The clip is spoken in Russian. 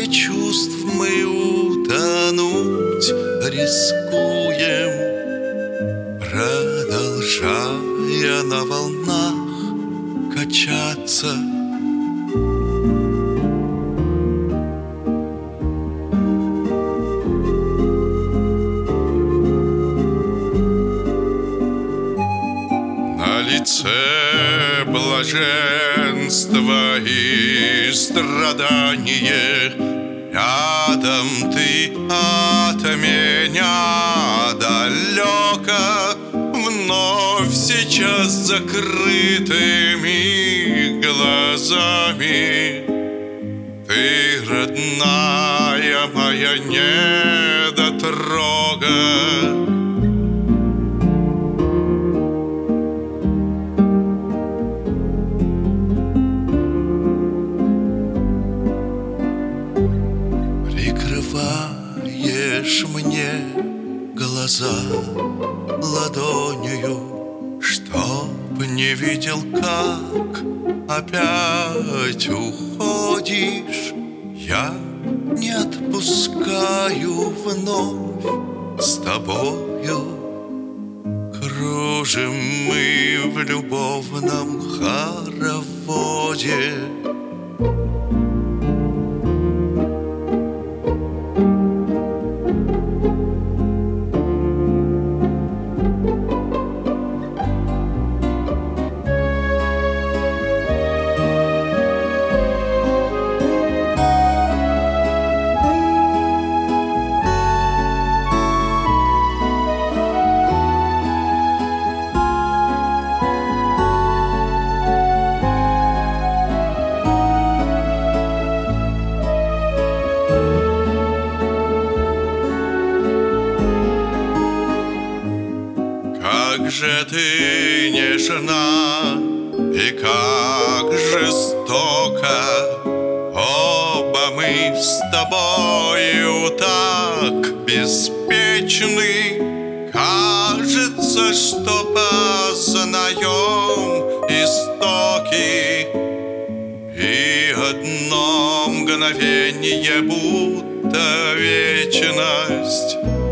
море чувств мы утонуть рискуем, продолжая на волнах качаться. На лице блаженство и страдание, рядом ты от меня далеко, вновь сейчас закрытыми глазами. Ты, родная моя недотрога. Прикрываешь мне глаза ладонью, чтоб не видел, как опять уходишь. Я не отпускаю вновь с тобою. Кружим мы в любовном хороводе. Как же ты нежна и как жестоко, оба мы с тобою так беспечны. Кажется, что познаем истоки, и одно мгновение будто вечность.